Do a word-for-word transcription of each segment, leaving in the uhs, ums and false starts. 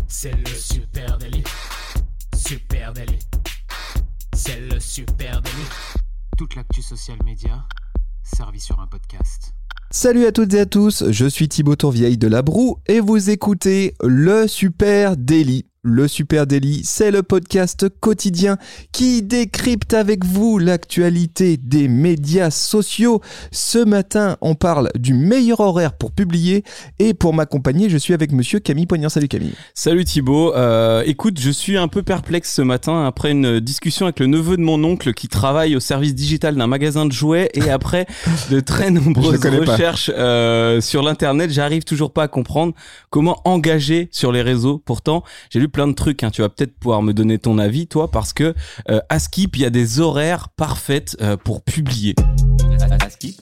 C'est le super délit. Super délit. C'est le super délit. Toute l'actu social média servie sur un podcast. Salut à toutes et à tous, je suis Thibaut Tourvieille de La Broue et vous écoutez le Super Daily. Le Super Daily, c'est le podcast quotidien qui décrypte avec vous l'actualité des médias sociaux. Ce matin, on parle du meilleur horaire pour publier et pour m'accompagner, je suis avec monsieur Camille Poignant. Salut Camille. Salut Thibaut. Euh, écoute, je suis un peu perplexe ce matin après une discussion avec le neveu de mon oncle qui travaille au service digital d'un magasin de jouets et après de très nombreuses recherches euh, sur l'internet, j'arrive toujours pas à comprendre comment engager sur les réseaux. Pourtant, j'ai lu plein de trucs, hein. Tu vas peut-être pouvoir me donner ton avis, toi, parce que euh, à Skip, il y a des horaires parfaits euh, pour publier. À, à Skip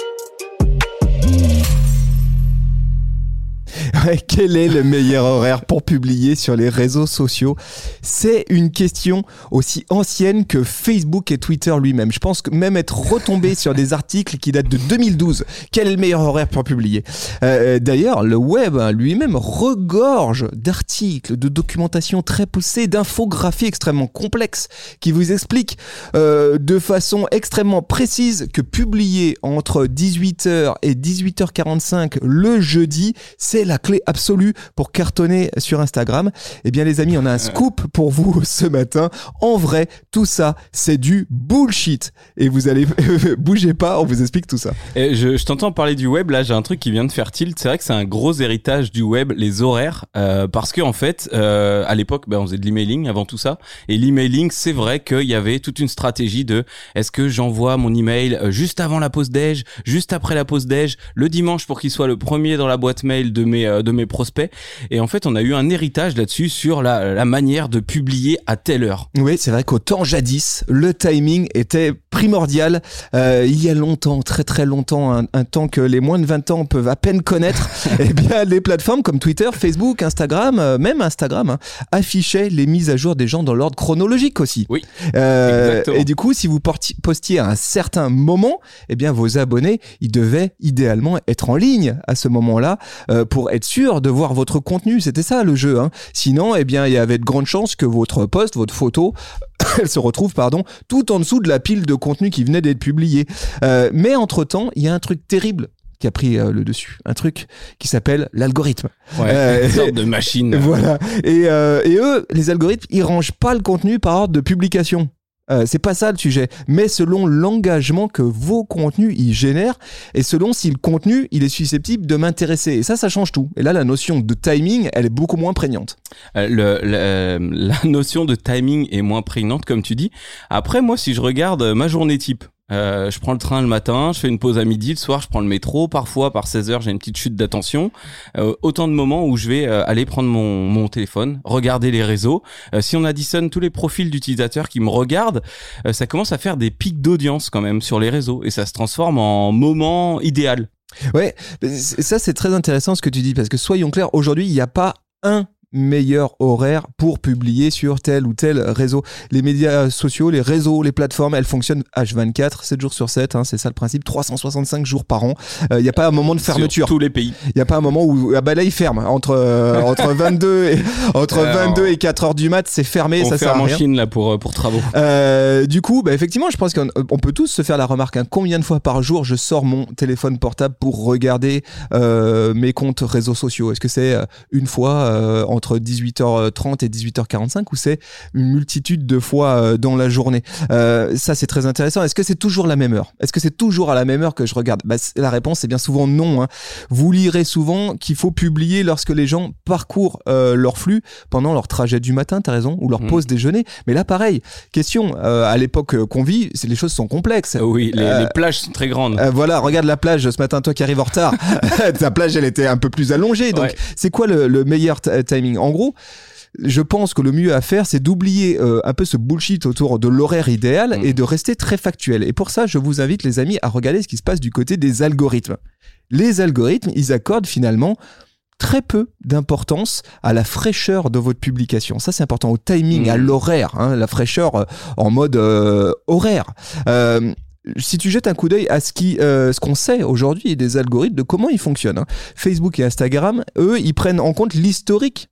Ouais, quel est le meilleur horaire pour publier sur les réseaux sociaux ? C'est une question aussi ancienne que Facebook et Twitter lui-même. Je pense que même être retombé sur des articles qui datent de deux mille douze. Quel est le meilleur horaire pour publier ? euh, D'ailleurs, le web lui-même regorge d'articles, de documentation très poussée, d'infographies extrêmement complexes qui vous expliquent euh, de façon extrêmement précise que publier entre dix-huit heures et dix-huit heures quarante-cinq le jeudi, c'est la clé absolue pour cartonner sur Instagram. Eh bien les amis, on a un scoop pour vous ce matin. En vrai, tout ça, c'est du bullshit. Et vous allez bougez pas, on vous explique tout ça. Et je, je t'entends parler du web, là j'ai un truc qui vient de faire tilt. C'est vrai que c'est un gros héritage du web, les horaires, euh, parce que en fait, euh, à l'époque, ben, on faisait de l'emailing avant tout ça. Et l'emailing, c'est vrai qu'il y avait toute une stratégie de est-ce que j'envoie mon email juste avant la pause déj, juste après la pause déj, le dimanche pour qu'il soit le premier dans la boîte mail de mes de mes prospects. Et en fait on a eu un héritage là-dessus sur la, la manière de publier à telle heure. Oui, c'est vrai qu'au temps jadis le timing était primordial. Euh, il y a longtemps, très très longtemps, un, un temps que les moins de vingt ans peuvent à peine connaître, et bien les plateformes comme Twitter, Facebook, Instagram, euh, même Instagram hein, affichaient les mises à jour des gens dans l'ordre chronologique aussi. Oui, euh, et du coup si vous porti- postiez à un certain moment, eh bien vos abonnés ils devaient idéalement être en ligne à ce moment-là euh, pour être sûr de voir votre contenu. C'était ça le jeu hein. Sinon eh bien il y avait de grandes chances que votre post, votre photo elle se retrouve pardon tout en dessous de la pile de contenu qui venait d'être publié. Euh, mais entre temps il y a un truc terrible qui a pris euh, le dessus, un truc qui s'appelle l'algorithme. Ouais, euh, une sorte de machine. Voilà. Et, euh, et eux, les algorithmes, ils rangent pas le contenu par ordre de publication. Euh, c'est pas ça le sujet, mais selon l'engagement que vos contenus ils génèrent et selon si le contenu il est susceptible de m'intéresser. Et ça, ça change tout. Et là, la notion de timing, elle est beaucoup moins prégnante. Euh, le, le, la notion de timing est moins prégnante, comme tu dis. Après, moi, si je regarde ma journée type, Euh, je prends le train le matin, je fais une pause à midi, le soir je prends le métro, parfois par seize heures j'ai une petite chute d'attention, euh, autant de moments où je vais euh, aller prendre mon, mon téléphone, regarder les réseaux. Euh, si on additionne tous les profils d'utilisateurs qui me regardent, euh, ça commence à faire des pics d'audience quand même sur les réseaux et ça se transforme en moment idéal. Ouais, ça c'est très intéressant ce que tu dis parce que soyons clairs, aujourd'hui il n'y a pas un meilleur horaire pour publier sur tel ou tel réseau. Les médias sociaux, les réseaux, les plateformes, elles fonctionnent H vingt-quatre, sept jours sur sept, hein, c'est ça le principe, trois cent soixante-cinq jours par an. Il euh, n'y a pas un moment de fermeture. Sur tous les pays. Il n'y a pas un moment où, ah bah là, il ferme. Entre, euh, entre vingt-deux et, entre vingt-deux et quatre heures du mat, c'est fermé, on ça sert à rien. On rien. ferme en Chine, là, pour, pour travaux. Euh, du coup, bah, effectivement, je pense qu'on on peut tous se faire la remarque, hein, combien de fois par jour je sors mon téléphone portable pour regarder, euh, mes comptes réseaux sociaux? Est-ce que c'est une fois, euh, entre dix-huit heures trente et dix-huit heures quarante-cinq ou c'est une multitude de fois dans la journée? euh, Ça c'est très intéressant. Est-ce que c'est toujours la même heure? Est-ce que c'est toujours à la même heure que je regarde? Bah, la réponse est bien souvent non hein. Vous lirez souvent qu'il faut publier lorsque les gens parcourent euh, leur flux pendant leur trajet du matin, t'as raison, ou leur mmh. pause déjeuner. Mais là pareil, question, euh, à l'époque qu'on vit, c'est, les choses sont complexes. Oui, les, euh, les plages sont très grandes. Euh, voilà, regarde la plage ce matin, toi qui arrives en retard. Ta plage elle était un peu plus allongée, donc ouais. C'est quoi le, le meilleur t- timing? En gros, je pense que le mieux à faire, c'est d'oublier euh, un peu ce bullshit autour de l'horaire idéal mmh. et de rester très factuel. Et pour ça, je vous invite, les amis, à regarder ce qui se passe du côté des algorithmes. Les algorithmes, ils accordent finalement très peu d'importance à la fraîcheur de votre publication. Ça, c'est important, au timing, mmh. à l'horaire, hein, la fraîcheur euh, en mode euh, horaire. Euh, Si tu jettes un coup d'œil à ce, qui, euh, ce qu'on sait aujourd'hui des algorithmes, de comment ils fonctionnent, hein. Facebook et Instagram, eux, ils prennent en compte l'historique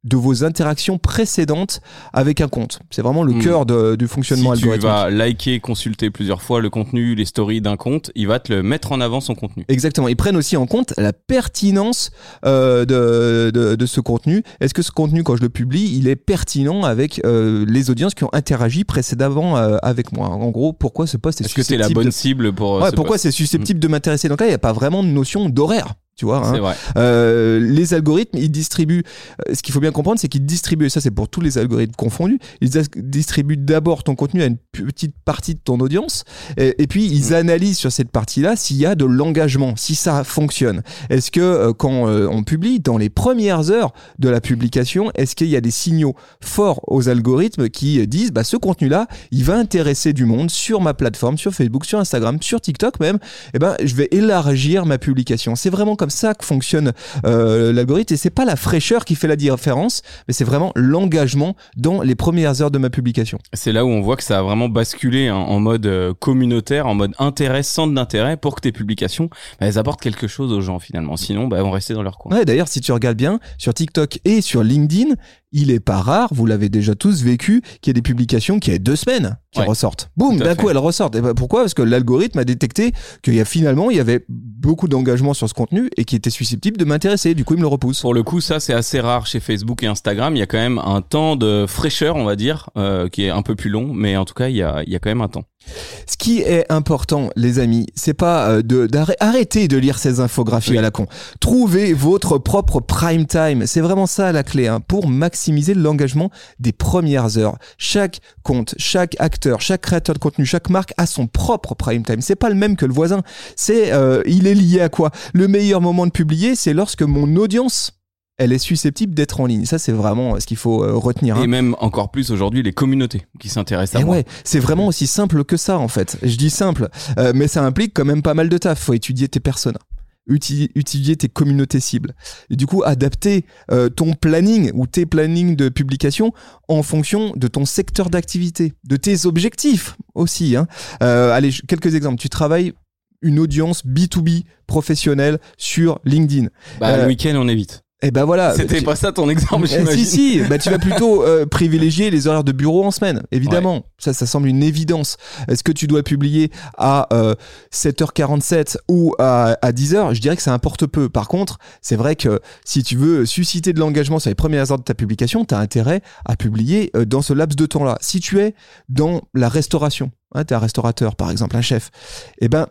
de vos interactions précédentes avec un compte. C'est vraiment le mmh. cœur de, du fonctionnement si algorithmique. Si tu vas liker, consulter plusieurs fois le contenu, les stories d'un compte, il va te le mettre en avant son contenu. Exactement. Ils prennent aussi en compte la pertinence euh, de, de, de ce contenu. Est-ce que ce contenu, quand je le publie, il est pertinent avec euh, les audiences qui ont interagi précédemment euh, avec moi? En gros, pourquoi ce post est, est-ce susceptible... Est-ce que c'est la bonne de... cible pour ouais, ce pourquoi post. C'est susceptible mmh. de m'intéresser? Donc là, il n'y a pas vraiment de notion d'horaire. Tu vois, hein. C'est vrai. Euh, les algorithmes, ils distribuent. Euh, ce qu'il faut bien comprendre, c'est qu'ils distribuent, et ça c'est pour tous les algorithmes confondus, ils as, distribuent d'abord ton contenu à une petite partie de ton audience, et, et puis ils mmh. analysent sur cette partie-là s'il y a de l'engagement, si ça fonctionne. Est-ce que euh, quand euh, on publie, dans les premières heures de la publication, est-ce qu'il y a des signaux forts aux algorithmes qui disent, bah ce contenu-là, il va intéresser du monde sur ma plateforme, sur Facebook, sur Instagram, sur TikTok même. Eh ben, je vais élargir ma publication. C'est vraiment comme ça que fonctionne euh, l'algorithme, et c'est pas la fraîcheur qui fait la différence, mais c'est vraiment l'engagement dans les premières heures de ma publication. C'est là où on voit que ça a vraiment basculé hein, en mode euh, communautaire, en mode intérêt, centre d'intérêt, pour que tes publications, bah, elles apportent quelque chose aux gens finalement. Sinon, bah, elles vont rester dans leur coin. Ouais, d'ailleurs, si tu regardes bien, sur TikTok et sur LinkedIn, il est pas rare, vous l'avez déjà tous vécu, qu'il y ait des publications qui aient deux semaines qui ouais, ressortent. Boum, d'un fait. coup elles ressortent. Et ben pourquoi ? Parce que l'algorithme a détecté qu'il y a finalement il y avait beaucoup d'engagement sur ce contenu et qui était susceptible de m'intéresser. Du coup, il me le repousse. Pour le coup, ça c'est assez rare chez Facebook et Instagram. Il y a quand même un temps de fraîcheur, on va dire, euh, qui est un peu plus long, mais en tout cas, il y a, il y a quand même un temps. Ce qui est important, les amis, c'est pas de d'arrêter de lire ces infographies oui. à la con. Trouvez votre propre prime time. C'est vraiment ça la clé hein, pour maximiser l'engagement des premières heures. Chaque compte, chaque acteur, chaque créateur de contenu, chaque marque a son propre prime time. C'est pas le même que le voisin. C'est, euh, il est lié à quoi ? Le meilleur moment de publier, c'est lorsque mon audience elle est susceptible d'être en ligne. Ça, c'est vraiment ce qu'il faut euh, retenir. Hein. Et même encore plus aujourd'hui, les communautés qui s'intéressent à et moi. Ouais, c'est vraiment aussi simple que ça, en fait. Je dis simple, euh, mais ça implique quand même pas mal de taf. Il faut étudier tes personas, uti- étudier tes communautés cibles. Et du coup, adapter euh, ton planning ou tes plannings de publication en fonction de ton secteur d'activité, de tes objectifs aussi. Hein. Euh, allez, quelques exemples. Tu travailles une audience B deux B professionnelle sur LinkedIn. Bah, euh, le week-end, on évite. Et ben voilà. C'était tu... pas ça ton exemple, eh, j'imagine. Si, si, bah, tu vas plutôt euh, privilégier les horaires de bureau en semaine, évidemment. Ouais. Ça, ça semble une évidence. Est-ce que tu dois publier à euh, sept heures quarante-sept ou à, à dix heures ? Je dirais que ça importe peu. Par contre, c'est vrai que si tu veux susciter de l'engagement sur les premières heures de ta publication, tu as intérêt à publier euh, dans ce laps de temps-là. Si tu es dans la restauration, hein, tu es un restaurateur, par exemple, un chef, eh ben,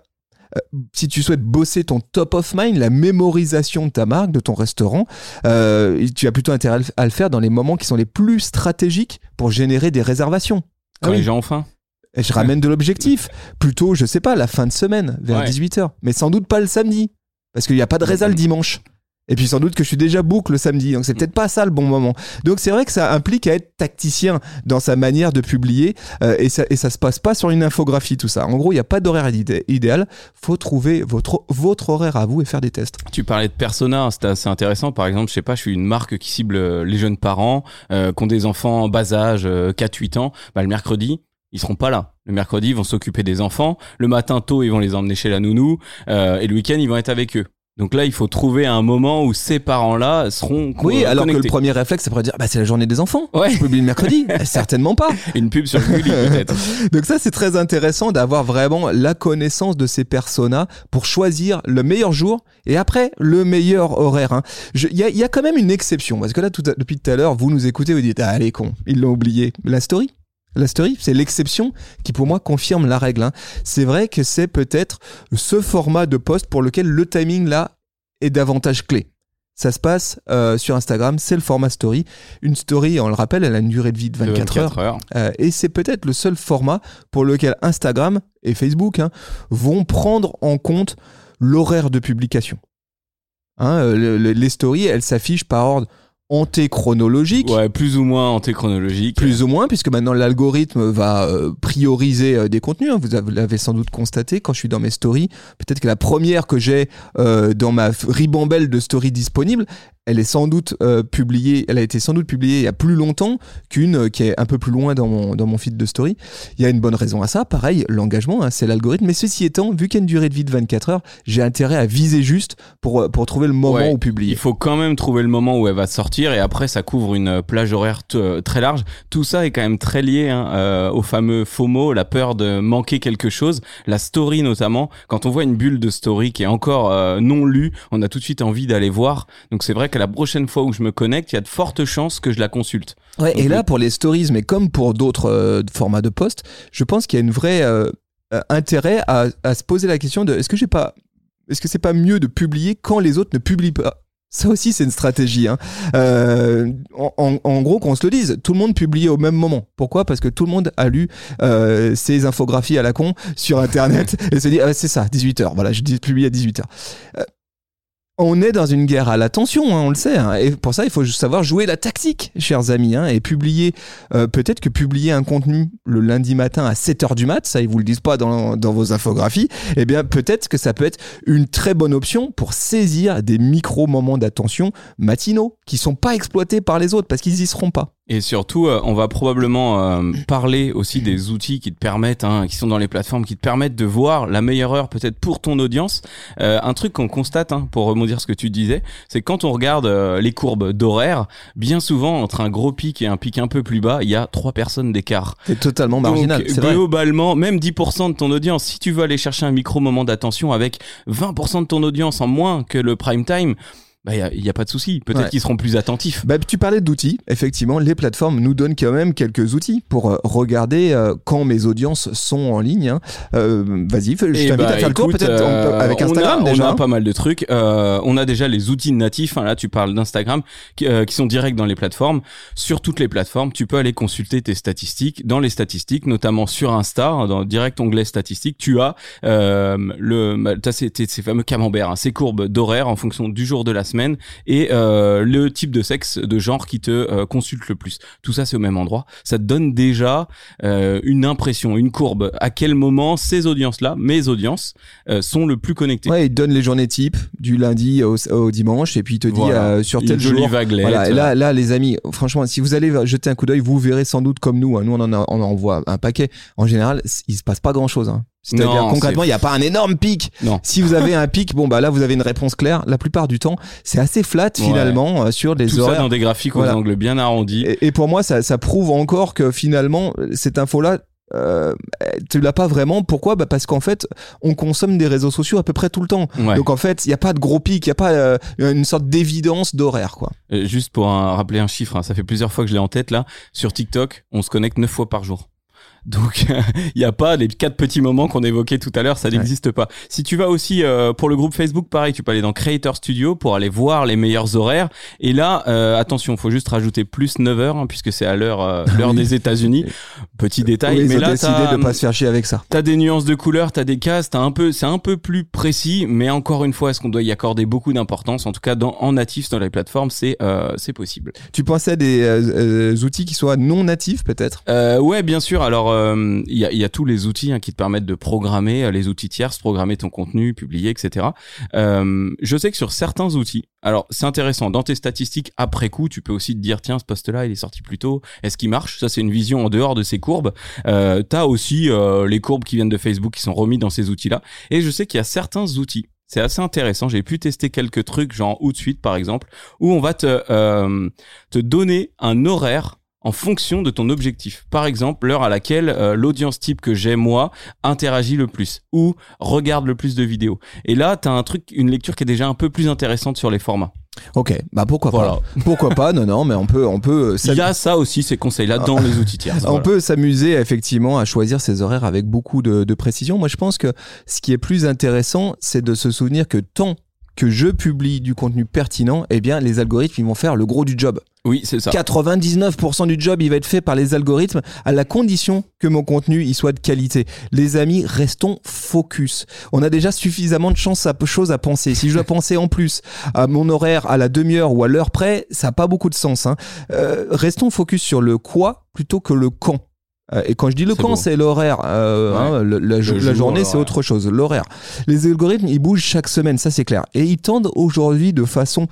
si tu souhaites bosser ton top of mind, la mémorisation de ta marque, de ton restaurant, euh, tu as plutôt intérêt à le faire dans les moments qui sont les plus stratégiques pour générer des réservations. Quand ah oui. les gens ont faim. Et je ramène de l'objectif. Plutôt, je sais pas, la fin de semaine, vers ouais. dix-huit heures. Mais sans doute pas le samedi. Parce qu'il n'y a pas de résa le dimanche. Et puis sans doute que je suis déjà boucle le samedi, donc c'est peut-être pas ça le bon moment. Donc c'est vrai que ça implique à être tacticien dans sa manière de publier euh, et, ça, et ça se passe pas sur une infographie tout ça. En gros, il n'y a pas d'horaire idé- idéal, faut trouver votre, votre horaire à vous et faire des tests. Tu parlais de persona, c'était assez intéressant. Par exemple, je sais pas, je suis une marque qui cible les jeunes parents euh, qui ont des enfants en bas âge, euh, quatre huit ans. Bah, le mercredi, ils seront pas là. Le mercredi, ils vont s'occuper des enfants. Le matin tôt, ils vont les emmener chez la nounou euh, et le week-end, ils vont être avec eux. Donc là, il faut trouver un moment où ces parents-là seront co- Oui, alors connectés. que le premier réflexe, ça pourrait dire, bah, c'est la journée des enfants. Ouais. Je publie le mercredi. Certainement pas. Une pub sur Gulli, peut-être. Donc ça, c'est très intéressant d'avoir vraiment la connaissance de ces personas pour choisir le meilleur jour et après, le meilleur horaire. Il y a, y a quand même une exception. Parce que là, tout à, depuis tout à l'heure, vous nous écoutez, vous dites, ah, les cons, ils l'ont oublié. La story. La story, c'est l'exception qui pour moi confirme la règle. Hein. C'est vrai que c'est peut-être ce format de post pour lequel le timing là est davantage clé. Ça se passe euh, sur Instagram, c'est le format story. Une story, on le rappelle, elle a une durée de vie de vingt-quatre heures. heures. Euh, et c'est peut-être le seul format pour lequel Instagram et Facebook hein, vont prendre en compte l'horaire de publication. Hein, le, le, les stories, elles s'affichent par ordre antéchronologique. Ouais, plus ou moins antéchronologique. Plus ou moins, puisque maintenant l'algorithme va euh, prioriser euh, des contenus. Hein. Vous l'avez sans doute constaté quand je suis dans mes stories. Peut-être que la première que j'ai euh, dans ma ribambelle de stories disponibles, elle est sans doute euh, publiée, elle a été sans doute publiée il y a plus longtemps qu'une euh, qui est un peu plus loin dans mon, dans mon feed de story. Il y a une bonne raison à ça. Pareil, l'engagement, hein, c'est l'algorithme. Mais ceci étant, vu qu'il y a une durée de vie de vingt-quatre heures, j'ai intérêt à viser juste pour, pour trouver le moment ouais, où publier. Il faut quand même trouver le moment où elle va sortir et après, ça couvre une plage horaire t- très large. Tout ça est quand même très lié hein, euh, au fameux FOMO, la peur de manquer quelque chose. La story notamment. Quand on voit une bulle de story qui est encore euh, non lue, on a tout de suite envie d'aller voir. Donc c'est vrai que la prochaine fois où je me connecte, il y a de fortes chances que je la consulte. Ouais, Donc, et là, pour les stories, mais comme pour d'autres euh, formats de posts, je pense qu'il y a une vraie euh, euh, intérêt à, à se poser la question de est-ce que j'ai pas, est-ce que c'est pas mieux de publier quand les autres ne publient pas? Ça aussi, c'est une stratégie. Hein. Euh, en, en, en gros, qu'on se le dise, tout le monde publie au même moment. Pourquoi ? Parce que tout le monde a lu euh, ces infographies à la con sur Internet et se dit ah, c'est ça, dix-huit heures. Voilà, je publie à dix-huit heures. Euh, On est dans une guerre à l'attention, hein, on le sait. Hein, et pour ça, il faut savoir jouer la tactique, chers amis. Hein, et publier, euh, peut-être que publier un contenu le lundi matin à sept heures du mat, ça ils vous le disent pas dans, dans vos infographies, eh bien peut-être que ça peut être une très bonne option pour saisir des micro-moments d'attention matinaux qui sont pas exploités par les autres parce qu'ils y seront pas. Et surtout, euh, on va probablement euh, parler aussi des outils qui te permettent, hein, qui sont dans les plateformes, qui te permettent de voir la meilleure heure peut-être pour ton audience. Euh, un truc qu'on constate, hein, pour rebondir ce que tu disais, c'est que quand on regarde euh, les courbes d'horaire, bien souvent entre un gros pic et un pic un peu plus bas, il y a trois personnes d'écart. C'est totalement marginal. Donc, c'est vrai. globalement, même dix pour cent de ton audience, si tu veux aller chercher un micro moment d'attention avec vingt pour cent de ton audience en moins que le prime time, bah, il y, y a pas de souci. Peut-être ouais. qu'ils seront plus attentifs. Bah, tu parlais d'outils. Effectivement, les plateformes nous donnent quand même quelques outils pour euh, regarder euh, quand mes audiences sont en ligne. Hein. Euh, vas-y, je t'invite bah, à faire écoute, le tour peut-être euh, avec Instagram on a, déjà. On a hein. pas mal de trucs. Euh, on a déjà les outils natifs. Hein, là, tu parles d'Instagram qui, euh, qui sont directs dans les plateformes. Sur toutes les plateformes, tu peux aller consulter tes statistiques. Dans les statistiques, notamment sur Insta, hein, dans le direct onglet statistiques, tu as euh, le, t'as ces, ces fameux camemberts, hein, ces courbes d'horaire en fonction du jour de la semaine et Euh, le type de sexe, de genre qui te euh, consulte le plus. Tout ça, c'est au même endroit. Ça te donne déjà euh, une impression, une courbe. À quel moment ces audiences-là, mes audiences, euh, sont le plus connectées. Ouais, il te donne les journées types du lundi au, au dimanche et puis il te dit voilà. euh, sur tel une jour. Jolie vaguelette. Voilà. Et là, là, les amis, franchement, si vous allez jeter un coup d'œil, vous verrez sans doute comme nous. Hein, nous, on en, a, on en voit un paquet. En général, il se passe pas grand-chose. Hein. C'est-à-dire non, concrètement, il c'est... n'y a pas un énorme pic. Non. Si vous avez un pic, bon bah là vous avez une réponse claire. La plupart du temps, c'est assez flat finalement ouais. euh, sur des Tout horaires. Tout ça dans des graphiques voilà. aux angles bien arrondis. Et, et pour moi, ça, ça prouve encore que finalement cette info-là, euh, tu l'as pas vraiment. Pourquoi ? Bah parce qu'en fait, on consomme des réseaux sociaux à peu près tout le temps. Ouais. Donc en fait, il y a pas de gros pic, il y a pas euh, une sorte d'évidence d'horaire quoi. Euh, juste pour un, rappeler un chiffre, hein, ça fait plusieurs fois que je l'ai en tête là. Sur TikTok, on se connecte neuf fois par jour. Donc il y a pas les quatre petits moments qu'on évoquait tout à l'heure, ça n'existe ouais. pas. Si tu vas aussi euh, pour le groupe Facebook, pareil, tu peux aller dans Creator Studio pour aller voir les meilleurs horaires. Et là, euh, attention, faut juste rajouter plus neuf heures hein, puisque c'est à l'heure euh, l'heure oui. des États-Unis. Petit détail, oui, mais ils là ont décidé t'as, de pas se faire chier avec ça. T'as des nuances de couleurs, t'as des cases, t'as un peu, c'est un peu plus précis, mais encore une fois, est-ce qu'on doit y accorder beaucoup d'importance ? En tout cas, dans en natif dans les plateformes, c'est euh, c'est possible. Tu pensais à des euh, euh, outils qui soient non natifs peut-être ? euh, Ouais, bien sûr. Alors il euh, y a il y a tous les outils hein, qui te permettent de programmer, les outils tierces, programmer ton contenu, publier, et cetera. Euh, je sais que sur certains outils, alors c'est intéressant, dans tes statistiques après coup, tu peux aussi te dire tiens ce post-là il est sorti plus tôt, est-ce qu'il marche ? Ça c'est une vision en dehors de ces courbes. Euh, t'as aussi euh, les courbes qui viennent de Facebook qui sont remis dans ces outils-là. Et je sais qu'il y a certains outils. C'est assez intéressant. J'ai pu tester quelques trucs, genre Hootsuite par exemple, où on va te euh, te donner un horaire en fonction de ton objectif. Par exemple, l'heure à laquelle euh, l'audience type que j'ai, moi, interagit le plus ou regarde le plus de vidéos. Et là, t'as un truc, une lecture qui est déjà un peu plus intéressante sur les formats. Ok, bah pourquoi voilà. pas Pourquoi pas Non, non, mais on peut, on peut. Il y a ça aussi, ces conseils-là dans les outils tiers. On voilà. peut s'amuser effectivement à choisir ses horaires avec beaucoup de, de précision. Moi, je pense que ce qui est plus intéressant, c'est de se souvenir que tant que je publie du contenu pertinent, eh bien, les algorithmes, ils vont faire le gros du job. Oui, c'est ça. quatre-vingt-dix-neuf pour cent du job, il va être fait par les algorithmes à la condition que mon contenu, il soit de qualité. Les amis, restons focus. On a déjà suffisamment de choses à, choses à penser. Si je dois penser en plus à mon horaire à la demi-heure ou à l'heure près, ça n'a pas beaucoup de sens. Hein. Euh, restons focus sur le quoi plutôt que le quand. Et quand je dis le c'est quand, beau. C'est l'horaire. Euh, ouais. hein, le, la, le la journée, c'est autre chose. L'horaire. Les algorithmes, ils bougent chaque semaine, ça c'est clair. Et ils tendent aujourd'hui de façon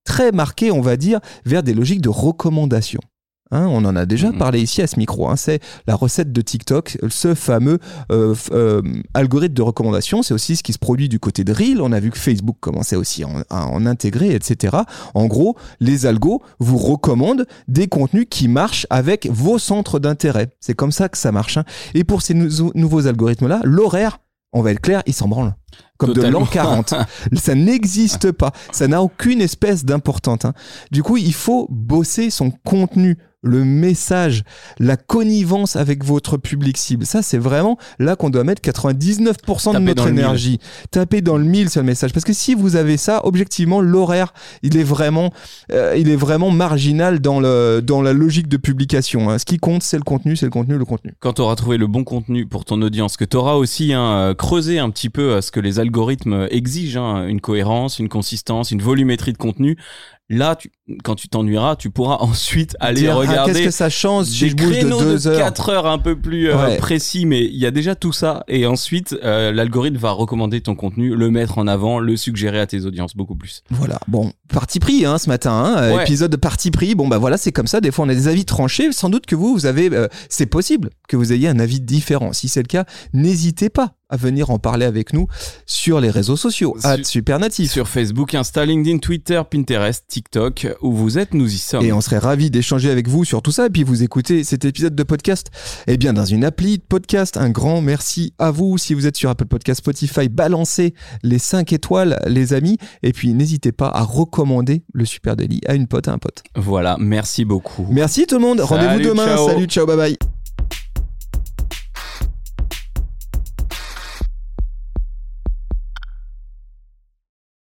très marqué, on va dire, vers des logiques de recommandation. Hein, on en a déjà mmh. parlé ici à ce micro. Hein, c'est la recette de TikTok, ce fameux euh, f- euh, algorithme de recommandation. C'est aussi ce qui se produit du côté de Reel. On a vu que Facebook commençait aussi à en, à en intégrer, et cetera. En gros, les algos vous recommandent des contenus qui marchent avec vos centres d'intérêt. C'est comme ça que ça marche. Hein. Et pour ces nou- nouveaux algorithmes-là, l'horaire, on va être clair, il s'en branle. Comme Totalement. De l'an quarante. Ça n'existe pas. Ça n'a aucune espèce d'importance. Hein. Du coup, il faut bosser son contenu, le message, la connivence avec votre public cible. Ça, c'est vraiment là qu'on doit mettre quatre-vingt-dix-neuf pour cent Taper de notre énergie. Taper dans le mille sur le message. Parce que si vous avez ça, objectivement, l'horaire, il est vraiment, euh, il est vraiment marginal dans, le, dans la logique de publication. Hein. Ce qui compte, c'est le contenu, c'est le contenu, le contenu. Quand tu auras trouvé le bon contenu pour ton audience, que tu auras aussi hein, creusé un petit peu ce que les algorithmes exigent, hein, une cohérence, une consistance, une volumétrie de contenu. Là, tu, quand tu t'ennuieras, tu pourras ensuite aller Dire, regarder. Ah, qu'est-ce que ça change si je bouge de deux heures, quatre heures un peu plus euh, ouais. précis, mais il y a déjà tout ça. Et ensuite, euh, l'algorithme va recommander ton contenu, le mettre en avant, le suggérer à tes audiences beaucoup plus. Voilà. Bon, parti pris hein, ce matin. Hein, ouais. Épisode de parti pris. Bon bah voilà, c'est comme ça. Des fois, on a des avis tranchés. Sans doute que vous, vous avez. Euh, c'est possible que vous ayez un avis différent. Si c'est le cas, n'hésitez pas à venir en parler avec nous sur les réseaux sociaux, sur, Supernatif. Sur Facebook, Insta, LinkedIn, Twitter, Pinterest, TikTok, où vous êtes, nous y sommes. Et on serait ravis d'échanger avec vous sur tout ça. Et puis vous écoutez cet épisode de podcast, eh bien dans une appli de podcast. Un grand merci à vous. Si vous êtes sur Apple Podcast, Spotify, balancez les cinq étoiles, les amis. Et puis n'hésitez pas à recommander le Super Daily à une pote, à un pote. Voilà, merci beaucoup. Merci tout le monde. Salut, rendez-vous demain. Ciao. Salut, ciao, bye bye.